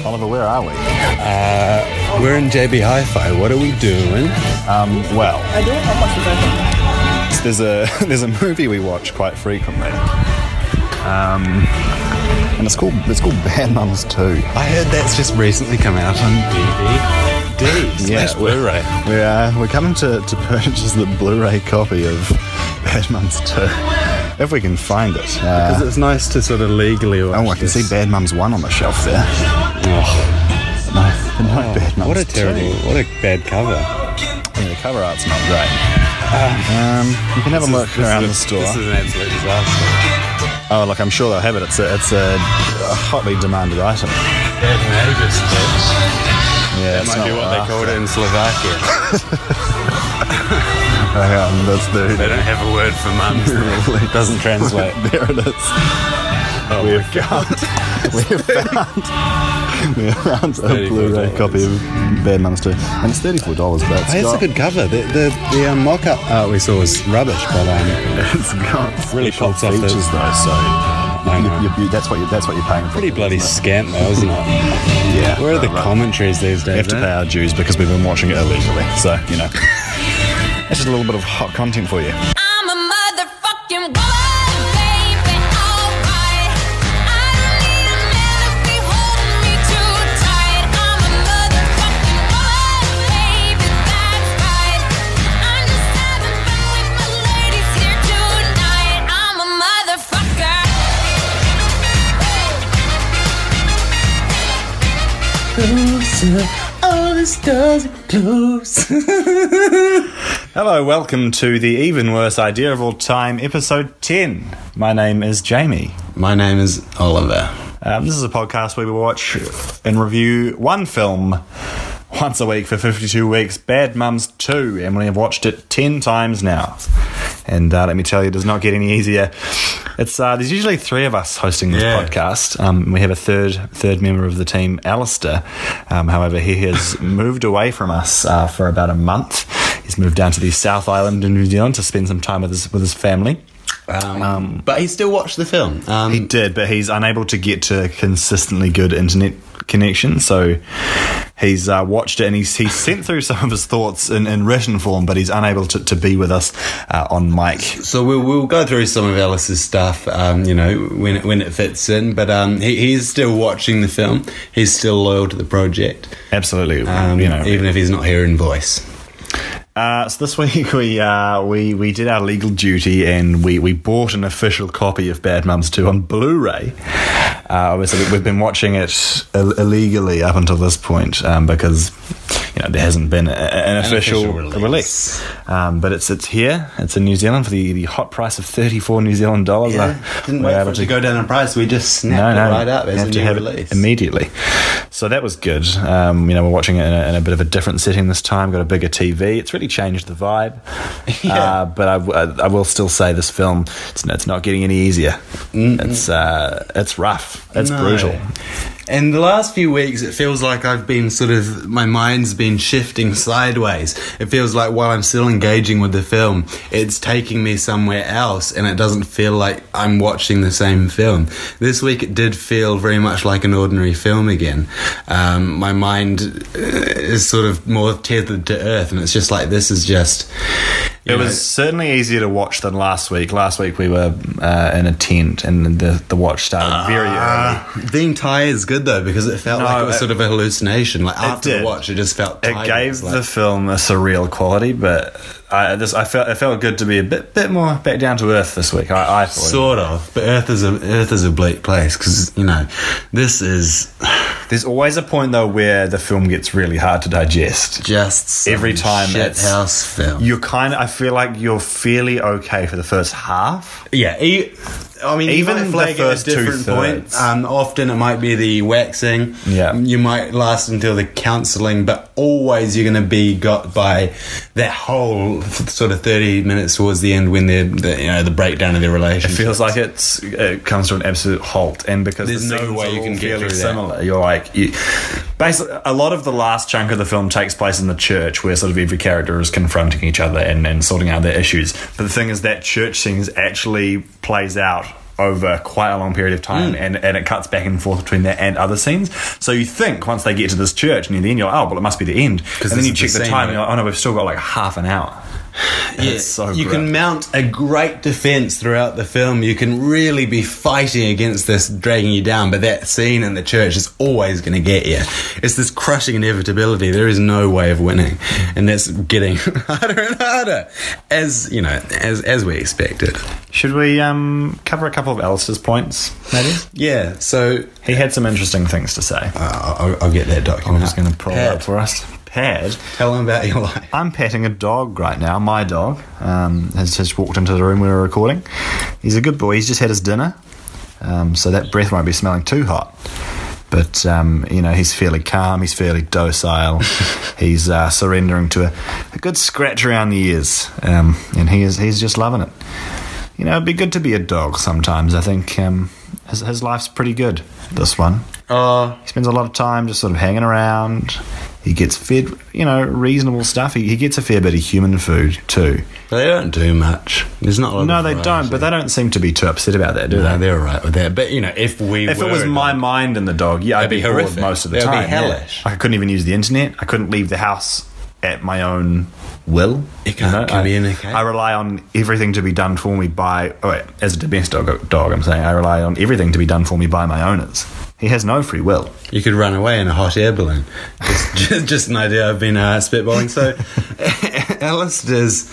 Oliver, where are we? We're in JB Hi-Fi. What are we doing? Well, there's a movie we watch quite frequently, and it's called Bad Mums 2. I heard that's just recently come out on DVD. Yeah, Blu-ray. We're coming to purchase the Blu-ray copy of Bad Mums 2, if we can find it. Because it's nice to sort of legally watch. I can see Bad Mums 1 on the shelf there. Bad Mums what a 2. terrible, what a bad cover. Yeah, the cover art's not great. You can have a look around the store. This is an absolute disaster. Oh, look, I'm sure they'll have it. It's a hotly demanded item. Bad Magus, bitch. Yeah, That might be what they called it in Slovakia. They don't have a word for mums. It doesn't translate. There it is. Oh we my have found a $34. Blu-ray copy of Bad Mums 2, and it's $34. But It's a good cover. The mock-up art we saw was rubbish, but it's got really top pulls off the- features though. So that's what you're paying for. pretty bloody scant though, isn't it? Yeah. Where are the right. commentaries these days? We have to pay our dues because we've been watching it illegally. So that's just a little bit of hot content for you. I'm a motherfucking woman, baby, alright. I don't need a man to be holding me too tight. I'm a motherfucking woman, baby, that's right. I'm just having fun with my ladies here tonight. I'm a motherfucker. All this does close. Hello, welcome to the Even Worse Idea of All Time, episode 10. My name is Jamie. My name is Oliver. This is a podcast where we watch and review one film once a week for 52 weeks, Bad Mums 2, and we have watched it 10 times now. And let me tell you, it does not get any easier. It's there's usually three of us hosting this podcast. We have a third member of the team, Alistair. However, he has moved away from us for about a month. He's moved down to the South Island in New Zealand to spend some time with his family. But he still watched the film. He did, but he's unable to get to consistently good internet connection. So he's watched it and he's sent through some of his thoughts in written form, but he's unable to be with us on mic. So we'll go through some of Alice's stuff, when it fits in. But he's still watching the film. He's still loyal to the project. Absolutely, even if he's not here in voice. So this week we did our legal duty and we bought an official copy of Bad Mums 2 on Blu-ray. Obviously, we've been watching it illegally up until this point because there hasn't been an official release. But it's here. It's in New Zealand for the hot price of $34 New Zealand dollars. Didn't wait for it to go down in price. We just snapped it right up as a new release immediately. So that was good. We're watching it in a bit of a different setting this time. Got a bigger TV. It's really changed the vibe. But I will still say this film, it's not getting any easier. It's rough. It's brutal. And the last few weeks, it feels like I've been my mind's been shifting sideways. It feels like while I'm still engaging with the film, it's taking me somewhere else, and it doesn't feel like I'm watching the same film. This week, it did feel very much like an ordinary film again. My mind is sort of more tethered to earth, and it's just like, this is just... It was certainly easier to watch than last week. Last week we were in a tent and the watch started very early. Being tired is good though, because it felt like it was sort of a hallucination. Like after the watch, it just felt tired. It gave the film a surreal quality, but it felt good to be a bit more back down to earth this week. I thought sort of, but Earth is a bleak place because this is. There's always a point though where the film gets really hard to digest. Just every time it's house film. I feel like you're fairly okay for the first half. Yeah. Even the first different point. Often it might be the waxing. Yeah. You might last until the counselling, but always you're going to be got by that whole sort of 30 minutes towards the end when the breakdown of their relationship. It feels like it comes to an absolute halt, and because there's no way you can get through similar. You're like, basically, a lot of the last chunk of the film takes place in the church, where sort of every character is confronting each other and sorting out their issues. But the thing is, that church scene actually plays out over quite a long period of time, and it cuts back and forth between that and other scenes. So you think once they get to this church near the end, you're like, oh, well, it must be the end. And then you check the time, and you're like, oh no, we've still got like half an hour. Yeah, so you great. can mount a great defense throughout the film. You can really be fighting against this dragging you down, but that scene in the church is always going to get you. It's this crushing inevitability. There is no way of winning, and that's getting harder and harder, as you know, as we expected. Should we cover a couple of Alistair's points, maybe? Yeah. So He had some interesting things to say. I'll get that document. I'm just going to pull it Pat, up for us. Pad. Tell him about your life. I'm petting a dog right now. My dog has just walked into the room we were recording. He's a good boy. He's just had his dinner, so that breath won't be smelling too hot. But, he's fairly calm. He's fairly docile. He's surrendering to a good scratch around the ears, and he's just loving it. It'd be good to be a dog sometimes. I think his life's pretty good, this one. He spends a lot of time just sort of hanging around. He gets fed, reasonable stuff. He gets a fair bit of human food too. But they don't do much. There's not a lot No, of they variety. don't. But they don't seem to be too upset about that, do No, they? they're all right with that. But, if If it was my mind in the dog, I'd That'd be be bored horrific. most of the That'd be time. hellish. I couldn't even use the internet. I couldn't leave the house at my own will. You can't communicate. I rely on everything to be done for me as a domestic dog, I'm saying, I rely on everything to be done for me by my owners. He has no free will. You could run away in a hot air balloon. Just an idea I've been spitballing. So, Alistair's,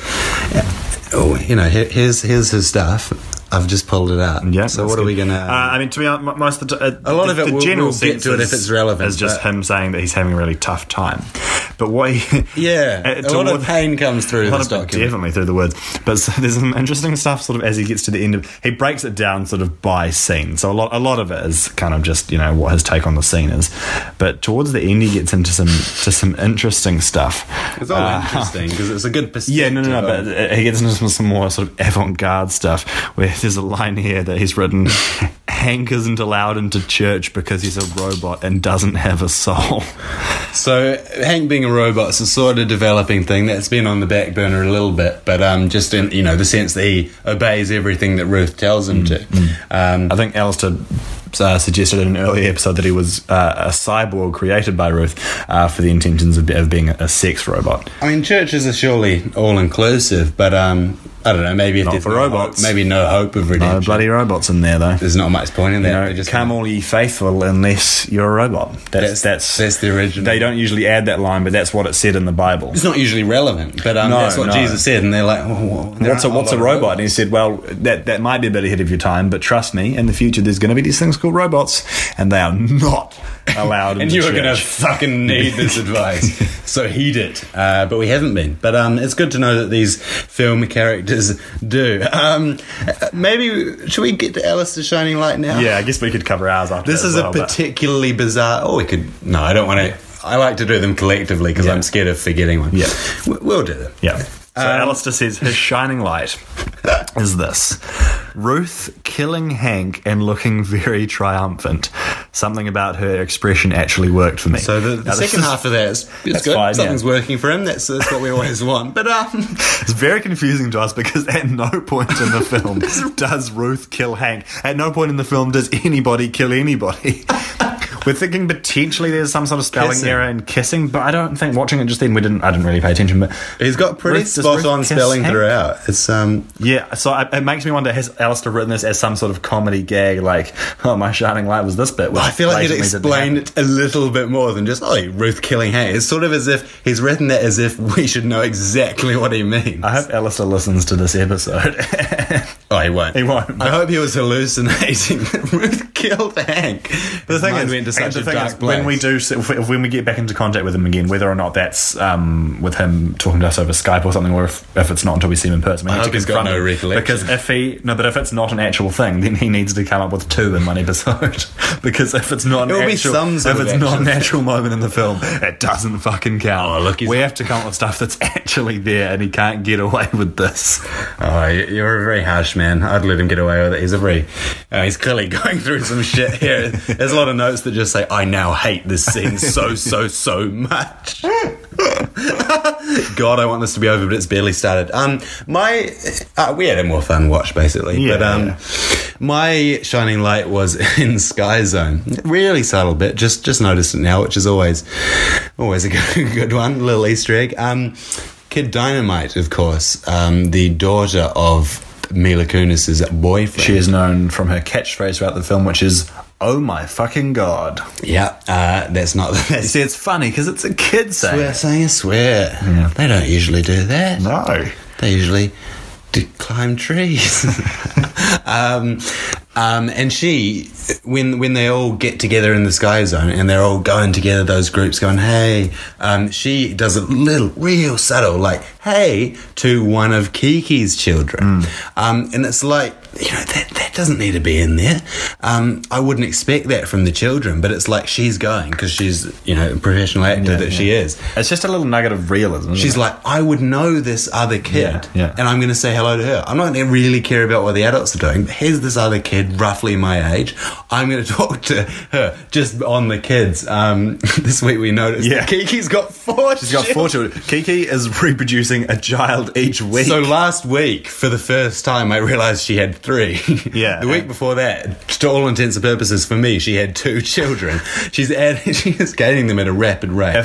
here's his stuff. I've just pulled it out. Yeah. So what are we going to... to be honest, most of the A lot of it the we'll general get sense to it if it's relevant, is just but- him saying that he's having a really tough time. But what he... Yeah, a lot of pain comes through this document. Definitely through the words. But there's some interesting stuff sort of as he gets to the end of... He breaks it down sort of by scene. So a lot of it is kind of just, what his take on the scene is. But towards the end, he gets into some interesting stuff. It's all interesting because it's a good perspective. Yeah, no, but he gets into some more sort of avant-garde stuff where there's a line here that he's written, Hank isn't allowed into church because he's a robot and doesn't have a soul. So Hank being a robot's a sort of developing thing that's been on the back burner a little bit, but just in the sense that he obeys everything that Ruth tells him to. I think Alistair suggested in an earlier episode that he was a cyborg created by Ruth for the intentions of being a sex robot. I mean, churches are surely all inclusive, but I don't know. Maybe if Not there's for no robots. hope, maybe no hope of No redemption. bloody robots in there though. There's not much point in that. They just Come all ye faithful unless you're a robot. That's the original. They don't usually add that line, but that's what it said in the Bible. It's not usually relevant, but that's what no. Jesus said, and they're like, What's a robot? And he said, well, that might be a bit ahead of your time, but trust me, in the future there's going to be these things called robots, and they are not allowed And into you were going to church. fucking need this advice. So heed it. But we haven't been. But it's good to know that these film characters do. Maybe, should we get to Alistair Shining Light now? Yeah, I guess we could cover ours after This that is as well, a but- particularly bizarre... Oh, we could... No, I don't want to... I like to do them collectively because Yeah. I'm scared of forgetting one. Yeah. We'll do them. Yeah. So Alistair says his shining light is this: Ruth killing Hank and looking very triumphant. Something about her expression actually worked for me. So the Now, this second is- half of that is That's good. fine, Something's yeah. working for him. That's what we always want. But It's very confusing to us because at no point in the film does Ruth kill Hank. At no point in the film does anybody kill anybody. We're thinking potentially there's some sort of spelling Kissing. error in kissing, but I don't think watching it just then I didn't really pay attention. But he's got pretty Ruth- does spot Ruth on kiss spelling Hank? throughout. It's Yeah, so it makes me wonder, has Alistair written this as some sort of comedy gag, like, oh, my shining light was this bit? I feel like he'd blatantly didn't explain happen. it a little bit more than just, Ruth killing Hank. It's sort of as if he's written that as if we should know exactly what he means. I hope Alistair listens to this episode. Oh, he won't. He won't. I hope he was hallucinating that Ruth killed Hank. The thing Mind is, went to such the a thing dark is, place. when we do, when we get back into contact with him again, whether or not that's with him talking to us over Skype or something, or if it's not until we see him in person, we I need to hope he's got confront no him. recollection. Because if it's not an actual thing, then he needs to come up with 2 in one episode. Because if it's not It will an be actual, some sort if of it's not an action. actual moment in the film, it doesn't fucking count. Oh, look, he's- we have to come up with stuff that's actually there, and he can't get away with this. Oh, you're a very harsh man. I'd let him get away with it. He's clearly going through some shit here. There's a lot of notes that just say, I now hate this scene so much. God, I want this to be over, but it's barely started. We had a more fun watch, basically. Yeah, but my shining light was in Sky Zone. Really subtle bit. Just noticed it now, which is always a good one. Little Easter egg. Kid Dynamite, of course, the daughter of Mila Kunis's boyfriend. She is known from her catchphrase throughout the film, which is, "Oh my fucking God." Yeah, that's not. You see, it's funny because it's a kid saying. Swear. Yeah. They don't usually do that. No. They usually climb trees. And she, when they all get together in the Sky Zone and they're all going together, those groups going, hey, she does a little, real subtle, like, hey, to one of Kiki's children. And it's like, that doesn't need to be in there. I wouldn't expect that from the children, but it's like she's going because she's, a professional actor that she is. It's just a little nugget of realism. She's like, I would know this other kid, Yeah. and I'm going to say hello to her. I'm not going to really care about what the adults are doing, but here's this other kid, roughly my age. I'm going to talk to her just on the kids. This week we noticed that Kiki's got 4 She's got 4 children. Kiki is reproducing a child each week. So last week, for the first time, I realised she had 3. Yeah. The week before that, to all intents and purposes for me, she had 2 children. She is gaining them at a rapid rate.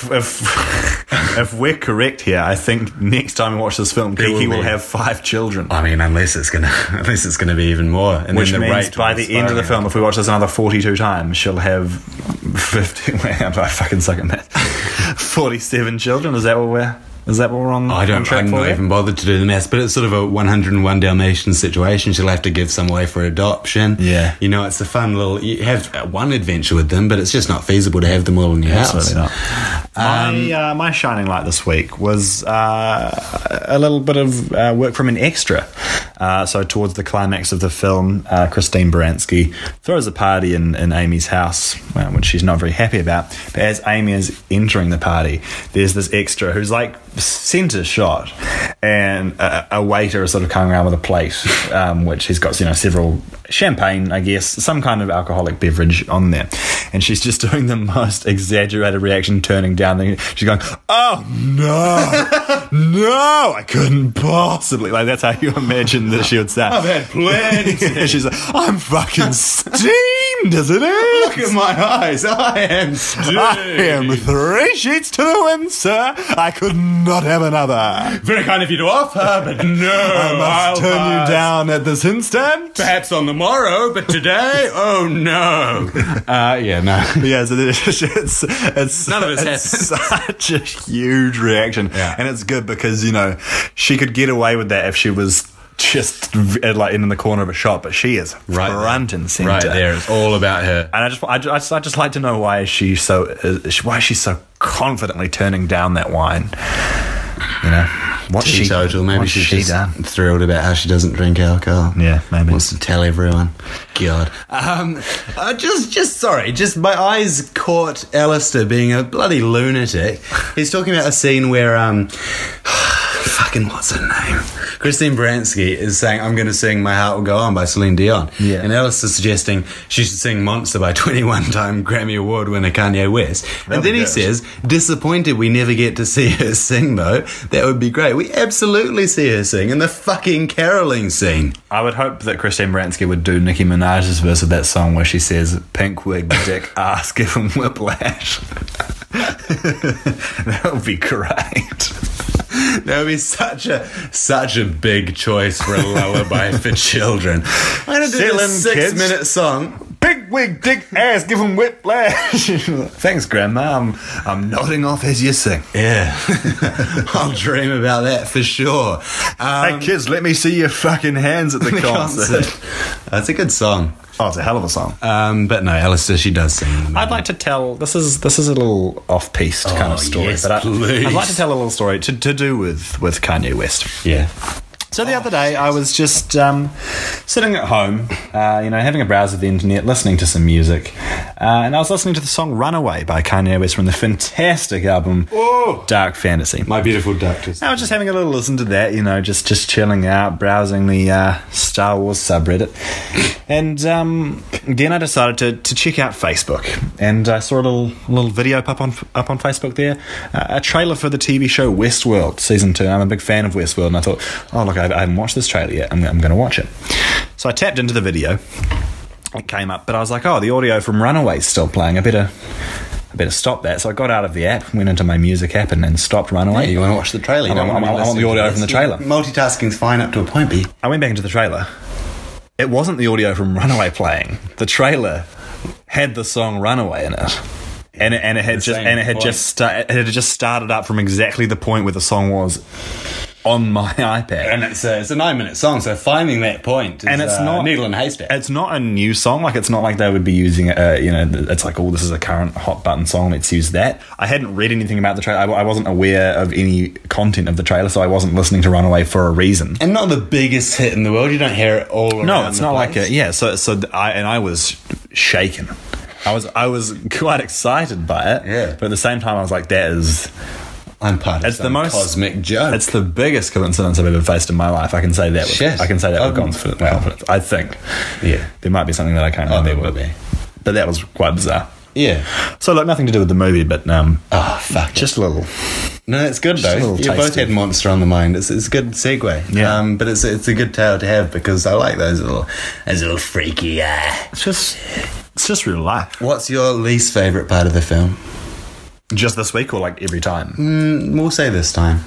If we're correct here, I think next time we watch this film, Kiki will have 5 children. I mean, unless it's gonna be even more. And Which then the means rate by will the end of the film, if we watch this another 42 times, she'll have 50. I fucking suck at math. 47 children. Is that what we're on? I'm not even bothered to do the maths, but it's sort of a 101 Dalmatians situation. She'll have to give some away for adoption. Yeah. It's a fun little. You have one adventure with them, but it's just not feasible to have them all in your house. Absolutely not. My shining light this week was a little bit of work from an extra. So towards the climax of the film, Christine Baranski throws a party in Amy's house, which she's not very happy about. But as Amy is entering the party, there's this extra who's like centre shot, and a waiter is sort of coming around with a plate, which he's got several champagne, I guess, some kind of alcoholic beverage on there, and she's just doing the most exaggerated reaction, turning down. She's going, "Oh no, no, I couldn't possibly." Like that's how you imagine that she would sound. I've had plenty. She's like, "I'm fucking steamed, isn't it? Look at my eyes. I am steamed. I am 3 sheets to the wind, sir. I could not have another. Very kind of you to offer, but no, I must turn you down at this instant. Perhaps on the morrow, but today, oh no. No. Yeah, so it's None of this it's such a huge reaction, and it's good because she could get away with that if she was just like in the corner of a shop, but she is front and center. Right there, it's all about her. And I just like to know why she's so confidently turning down that wine. What's she total? Maybe what's she's she just done? thrilled about how she doesn't drink alcohol. Yeah, maybe Wants to tell everyone. God. Just my eyes caught Alistair being a bloody lunatic. He's talking about a scene where fucking what's her name? Christine Baranski is saying, I'm going to sing My Heart Will Go On by Celine Dion. Yeah. And Alistair's suggesting she should sing Monster by 21-time Grammy Award winner Kanye West. And then he says, disappointed we never get to see her sing, though. That would be great. We absolutely see her sing in the fucking caroling scene. I would hope that Christine Baranski would do Nicki Minaj's verse of that song where she says, pink wig, dick, ass, give him whiplash. That would be great. That would be such a big choice for a lullaby for children. I'm going to do this 6-minute song. Big wig, dick, ass, give him whiplash. Thanks, Grandma. I'm nodding off as you sing. Yeah. I'll dream about that for sure. Hey, kids, let me see your fucking hands at the concert. That's a good song. Oh, it's a hell of a song. But no, Alistair, she does sing. I'd like to tell, this is a little off-piste kind of story, yes, but please. I'd like to tell a little story to do with Kanye West. Yeah. So the other day, I was just sitting at home, having a browse of the internet, listening to some music, and I was listening to the song Runaway by Kanye West from the fantastic album Dark Fantasy. My Beautiful Darkness. I was just having a little listen to that, just chilling out, browsing the Star Wars subreddit. And then I decided to check out Facebook, and I saw a little video up on Facebook there, a trailer for the TV show Westworld season 2. I'm a big fan of Westworld, and I thought, oh look, I haven't watched this trailer yet. I'm going to watch it. So I tapped into the video. It came up, but I was like, oh, the audio from Runaway's still playing. I better stop that. So I got out of the app, went into my music app, and then stopped Runaway. Yeah, you want to watch the trailer? I want the audio from the trailer. Multitasking's fine up to a point, but I went back into the trailer. It wasn't the audio from Runaway playing. The trailer had the song Runaway in it. And it had just started up from exactly the point where the song was on my iPad. And it's a 9-minute song, so finding that point is and it's not needle in a haystack. It's not a new song. Like, it's not like they would be using it's like, oh, this is a current hot button song, let's use that. I hadn't read anything about the trailer. I wasn't aware of any content of the trailer, so I wasn't listening to Runaway for a reason. And not the biggest hit in the world. You don't hear it all around. No, it's the not place. like I was shaken. I was quite excited by it. Yeah. But at the same time, I was like, that is... I'm part of It's the most cosmic joke. It's the biggest coincidence I've ever faced in my life. I can say that. Shit. I can say that with confidence. I think. Yeah. There might be something that I can't Oh, there remember. will be. But that was quite bizarre. Yeah. So, look, nothing to do with the movie, but Oh, fuck. just a little. No, it's good a though. little You both tasty. had Monster on the mind. It's a good segue. Yeah. But it's a good tale to have because I like those little freaky. It's just real life. What's your least favourite part of the film? Just this week or like every time? We'll say this time.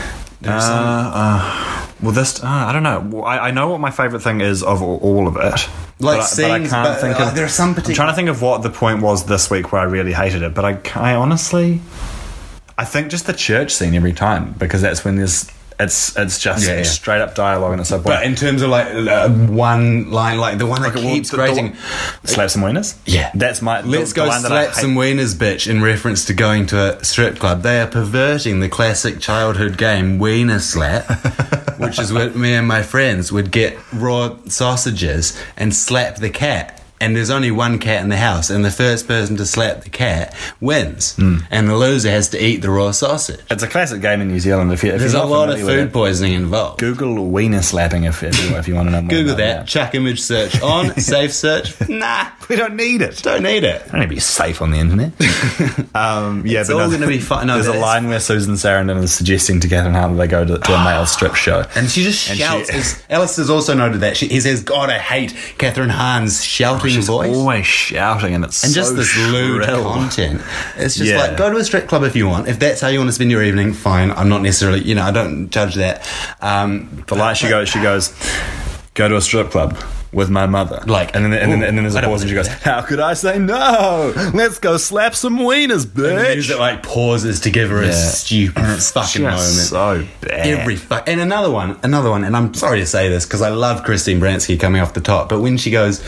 Well, this I don't know. Well, I know what my favourite thing is of all of it. Like but scenes, I can't think of. there are some I'm particular. trying to think of what the point was this week where I really hated it. But I honestly, I think just the church scene every time, because that's when there's it's just Yeah. straight up dialogue and it's so. But in terms of like one line, like the one that keeps grating. Slap some wieners. Yeah. That's my. Let's the go line that I slap hate. some wieners, bitch, in reference to going to a strip club. They are perverting the classic childhood game, Wiener Slap, which is where me and my friends would get raw sausages and slap the cat. And there's only one cat in the house, and the first person to slap the cat wins. And the loser has to eat the raw sausage. It's a classic game in New Zealand. If There's you're a not lot of familiar with food it. poisoning involved. Google wiener slapping if you want to know more. Google about that, chuck image search on, safe search. Nah, We don't need it. don't need it. Don't need to be safe on the internet. It's all going to be fine. No, There's a but line where Susan Sarandon is suggesting to Catherine Hahn that they go to a male strip show. And she just And shouts. she- Alistair's also noted that. He says, God, I hate Catherine Hahn's shouting She's voice. always shouting, and it's And so just this lewd shrill. content. It's just Yeah. like, go to a strip club if you want. If that's how you want to spend your evening, fine. I'm not necessarily, I don't judge that. The line she goes, go to a strip club with my mother. Like, and then there's I a don't pause, and she wanna goes, do how could I say no? Let's go slap some wieners, And the bitch. music like pauses to give her a stupid fucking moment. so bad. And another one, and I'm sorry to say this because I love Christine Baranski coming off the top, but when she goes,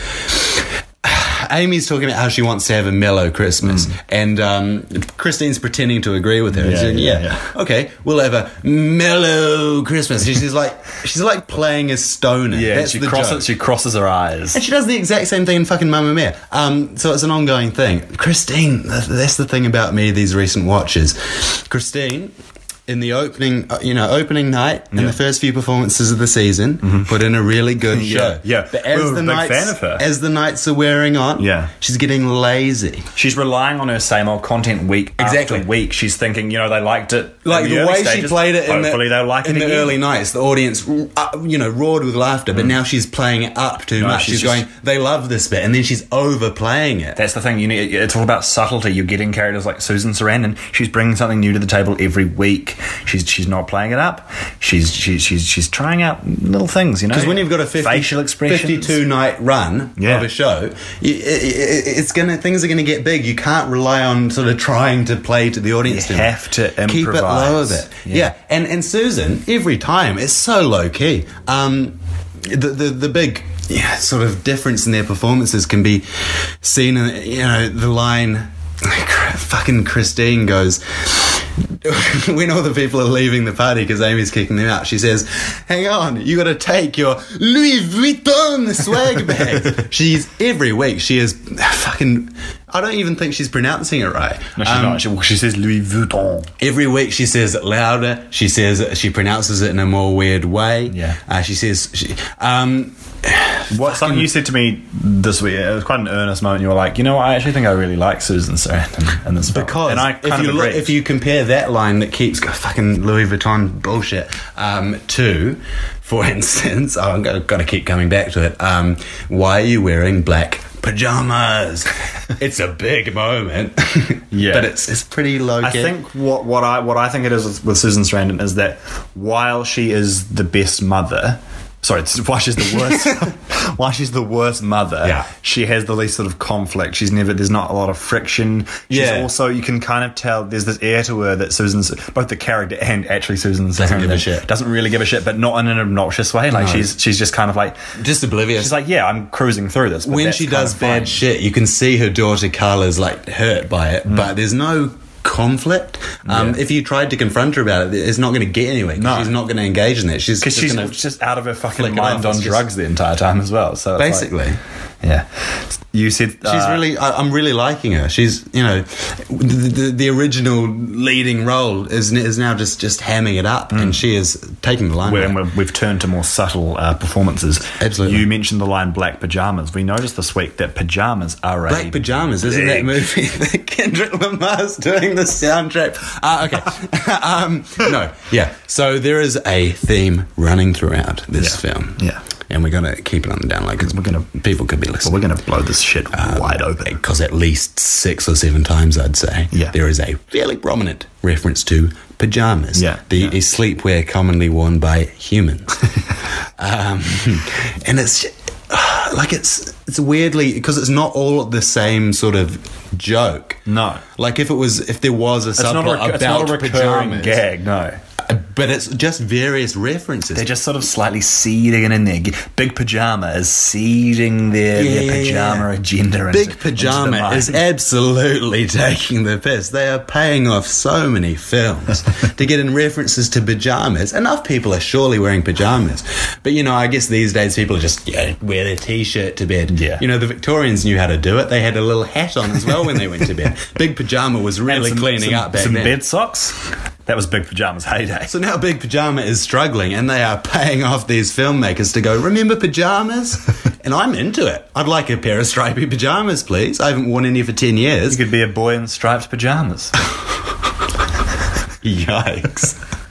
Amy's talking about how she wants to have a mellow Christmas, and Christine's pretending to agree with her. Yeah, She's yeah. Okay, we'll have a mellow Christmas. She's like playing a stoner. Yeah, That's she the joke. crosses her eyes. And she does the exact same thing in fucking Mamma Mia. So it's an ongoing thing. Christine, that's the thing about me these recent watches. Christine, in the opening night and the first few performances of the season, put in a really good show. yeah. But We were a big fan of her. as the nights are wearing on, Yeah. she's getting lazy. She's relying on her same old content week Exactly. after week. She's thinking, they liked it. Like in the early way she stages. played it Hopefully they'll like in it the again. early nights, the audience, roared with laughter. But now she's playing it up too much. she's She's just- going, they love this bit, and then she's overplaying it. That's the thing. It's all about subtlety. You're getting characters like Susan Sarandon. She's bringing something new to the table every week. She's not playing it up. She's trying out little things. Because when you've got a facial expressions, 52 night run Yeah. of a show, things are going to get big. You can't rely on sort of trying to play to the audience. You too much. have to keep it low a improvise. bit. Yeah. Yeah, and Susan every time it's so low key. The big sort of difference in their performances can be seen in the line. Fucking Christine goes, when all the people are leaving the party because Amy's kicking them out, she says, hang on, you got to take your Louis Vuitton swag bag. Every week she is fucking, I don't even think she's pronouncing it right. No, she's not. She says Louis Vuitton. Every week she says it louder. She pronounces it in a more weird way. Yeah. She says, What something you said to me this week? It was quite an earnest moment. You were like, you know, I actually think I really like Susan Sarandon in this film. Because and I kind of agree. if you compare that line that keeps fucking Louis Vuitton bullshit to, for instance, I've got to keep coming back to it. Why are you wearing black pajamas? It's a big moment. Yeah. But it's pretty low key. I think what I think it is with Susan Sarandon is that while she is the best mother, why she's the worst why she's the worst mother, Yeah. she has the least sort of conflict. There's not a lot of friction. She's also, you can kind of tell there's this air to her that both the character and actually Susan Doesn't give a Sarandon shit. doesn't really give a shit, but not in an obnoxious way. Like No. she's just kind of like, just oblivious. she's like, yeah, I'm cruising through this. But When that's she kind does of bad fine. shit, you can see her daughter Carla's like hurt by it, but there's no conflict. If you tried to confront her about it, it's not going to get anywhere. 'Cause No. she's not going to engage in it. She's Because just she's gonna just out of her flick fucking it mind off. on It's just- drugs the entire time as well. So it's like- basically. yeah. You said She's really. I'm really liking her. She's, you know, the original leading role is now just hamming it up, and she is taking the limelight. we've turned to more subtle performances. Absolutely. You mentioned the line "black pajamas." We noticed this week that pajamas are Black Pajamas, isn't that movie that Kendrick Lamar's doing the soundtrack? Okay. No, yeah. So there is a theme running throughout this Yeah. film. Yeah. And we're going to keep it on the down low because people could be listening. We're going to blow this shit wide open. Because at least 6 or 7 times, I'd say, Yeah. there is a fairly prominent reference to pajamas. Yeah. The sleepwear commonly worn by humans. And it's like it's weirdly, because it's not all the same sort of joke. No. Like if there was a subplot It's not about a recurring pajamas, gag. No. but it's just various references. They're just sort of slightly seeding it in there. Big Pajama is seeding their pajama agenda. Big Pajama is absolutely taking the piss. They are paying off so many films to get in references to pajamas. Enough people are surely wearing pajamas. But, you know, I guess these days people just wear their T-shirt to bed. Yeah. You know, the Victorians knew how to do it. They had a little hat on as well when they went to bed. Big Pajama was really cleaning up back some then. bed socks. That was Big Pajama's heyday. So now Big Pajama is struggling, and they are paying off these filmmakers to go, remember pajamas? And I'm into it. I'd like a pair of stripy pajamas, please. I haven't worn any for 10 years. You could be a boy in striped pajamas. Yikes.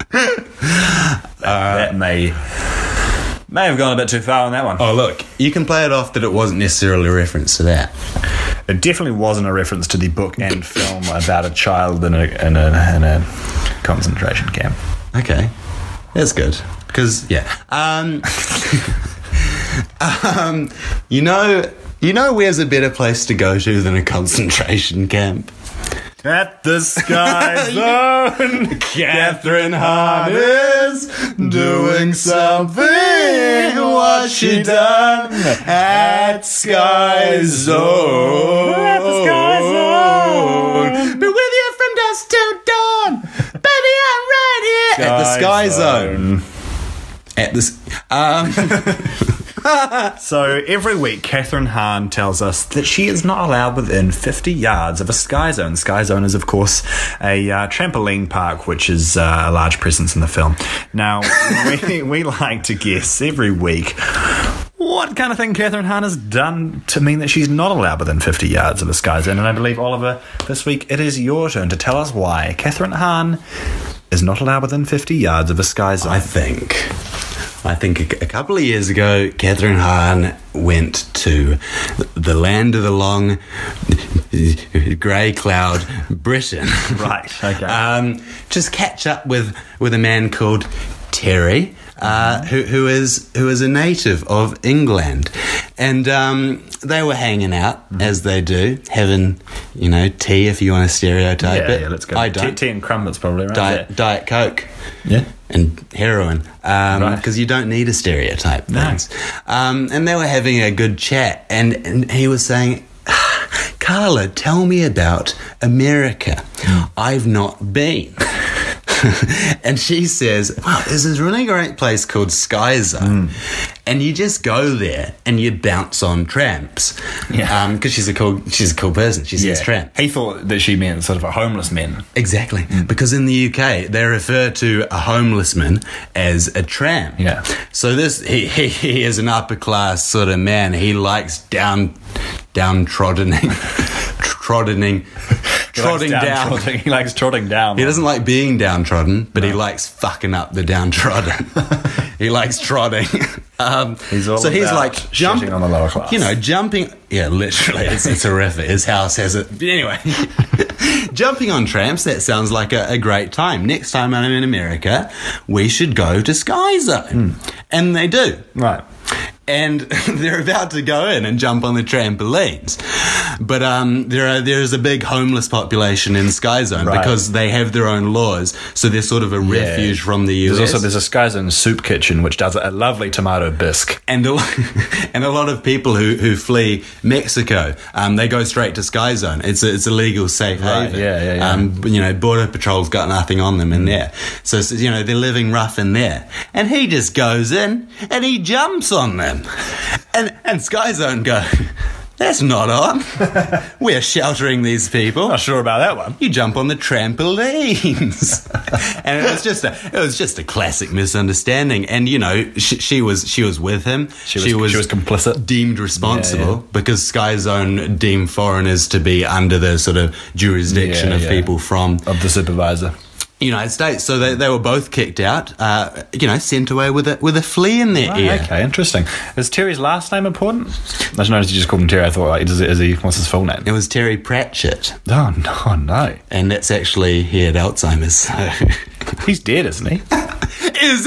That may have gone a bit too far on that one. Oh, look, you can play it off that it wasn't necessarily a reference to that. It definitely wasn't a reference to the book and film about a child in a concentration camp. Okay, that's good. Because, yeah. You know where's a better place to go to than a concentration camp? At the Sky Zone, Catherine Hahn is doing something. What's she done at Sky Zone? At the Sky Zone. Be with you from dusk till dawn. Baby, I'm right here. At the Sky Zone. At the... So every week, Catherine Hahn tells us that she is not allowed within 50 yards of a Sky Zone. Sky Zone is, of course, a trampoline park, which is a large presence in the film. Now, we like to guess every week what kind of thing Catherine Hahn has done to mean that she's not allowed within 50 yards of a Sky Zone. And I believe, Oliver, this week it is your turn to tell us why Catherine Hahn is not allowed within 50 yards of a Sky Zone. I think a couple of years ago, Catherine Hahn went to the land of the long grey cloud, Britain. Right, okay. Just catch up with a man called Terry, who is a native of England, and they were hanging out as they do, having tea if you want to stereotype it. Yeah, let's go. I don't. Tea and crumpets probably, right? Diet Coke. Yeah. And heroin, because you don't need to stereotype things. And they were having a good chat, and he was saying, Carla, tell me about America. I've not been. And she says, wow, there's this really great place called Sky Zone. And you just go there and you bounce on tramps. Yeah. Because she's a cool person. She says tramp. He thought that she meant sort of a homeless man. Exactly. Because in the UK, they refer to a homeless man as a tramp. Yeah. So he is an upper class sort of man. He likes trotting down. He likes trotting down. He doesn't like being downtrodden, but he likes fucking up the downtrodden. He likes trotting. He's all so he's about like shitting on the lower class. Jumping. Yeah, literally, it's horrific. His house has it. But anyway, jumping on tramps. That sounds like a great time. Next time I'm in America, we should go to Sky Zone, and they do. Right. And they're about to go in and jump on the trampolines. But there is a big homeless population in Sky Zone because they have their own laws. So they're sort of a refuge from the US. There's a Sky Zone soup kitchen which does a lovely tomato bisque. And a lot of people who flee Mexico, they go straight to Sky Zone. It's a legal safe haven. Yeah. Border Patrol's got nothing on them in there. So they're living rough in there. And he just goes in and he jumps on them. And Sky Zone go, that's not on. We're sheltering these people. Not sure about that one. You jump on the trampolines. And it was just a classic misunderstanding. And she was with him. She was complicit, deemed responsible because Sky Zone deemed foreigners to be under the sort of jurisdiction of people of the supervisor. United States. So they were both kicked out, sent away with a flea in their ear. Okay, interesting. Is Terry's last name important? I just noticed you just called him Terry. I thought, what's his full name? It was Terry Pratchett. Oh, no. And that's actually, he had Alzheimer's. So. He's dead, isn't he? Is he?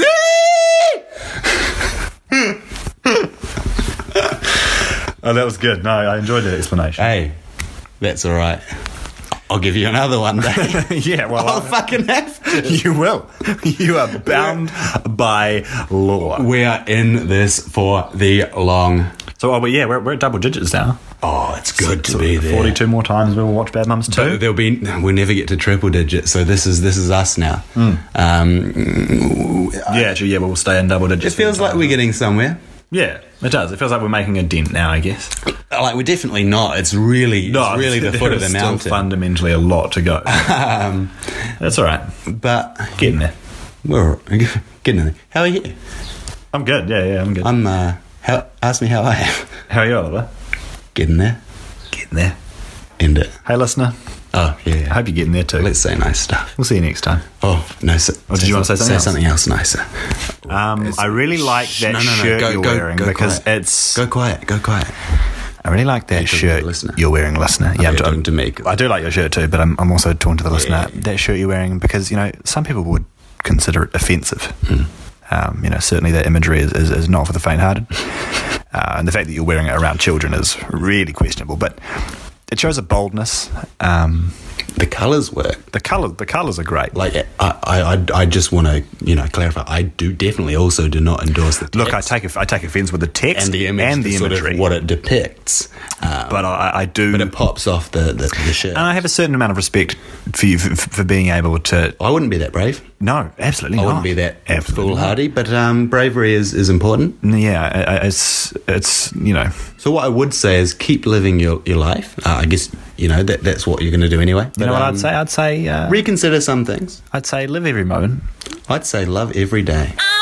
Oh, that was good. No, I enjoyed that explanation. Hey, that's all right. I'll give you another one day. Yeah, well, I'll fucking have to. You will. You are bound by law. We are in this for the long. So, we're at double digits now. Oh, it's good to be there. 42 more times we'll watch Bad Mums 2. But we'll never get to triple digits, so this is us now. We'll stay in double digits. It feels like we're getting somewhere. Yeah, it does. It feels like we're making a dent now, I guess. Like, we're definitely not. It's really the foot of the mountain. Still fundamentally a lot to go. That's all right. But getting there. We're getting there. How are you? I'm good. Yeah, I'm good. Ask me how I am. How are you, Oliver? Getting there. End it. Hey, listener. Oh, yeah. I hope you're getting there too. Let's say nice stuff. We'll see you next time. Oh, no. Did you want to say something else? Something else nicer. I really like that shirt you're wearing because quiet. it's... Go quiet. I really like that shirt you're wearing, listener. Yeah, I'm talking to me. I do like your shirt too, but I'm also talking to the listener. That shirt you're wearing because, some people would consider it offensive. Certainly that imagery is not for the faint-hearted. And the fact that you're wearing it around children is really questionable, but it shows a boldness. The colours work. The colours are great. Like, I just want to, clarify. I definitely also do not endorse the text. Look, I take offence with the text and the imagery, sort of what it depicts. But I do. But it pops off the shirt. And I have a certain amount of respect for you for being able to. I wouldn't be that brave. No, absolutely not. I wouldn't be that foolhardy. But bravery is important. Yeah, it's So what I would say is keep living your life. I guess that's what you're going to do anyway. But, what I'd say? Reconsider some things. I'd say live every moment. I'd say love every day.